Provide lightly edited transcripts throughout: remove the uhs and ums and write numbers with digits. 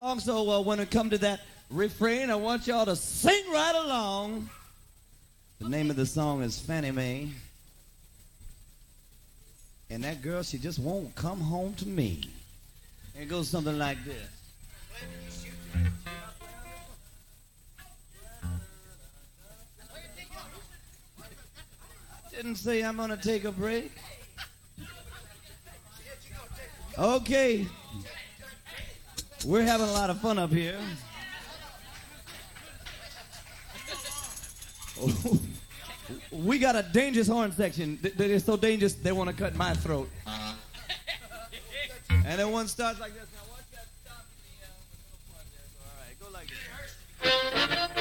So when it come to that refrain, I want y'all to sing right along. The name of the song is Fannie Mae. And that girl, she just won't come home to me. And it goes something like this. Didn't say I'm gonna take a break. Okay. We're having a lot of fun up here. We got a dangerous horn section. They're so dangerous, they want to cut my throat. And then one starts like this. Now watch that stop in the middle part there. All right, go like this.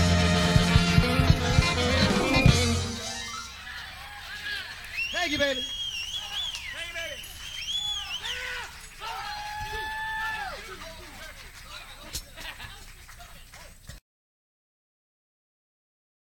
Thank you, baby.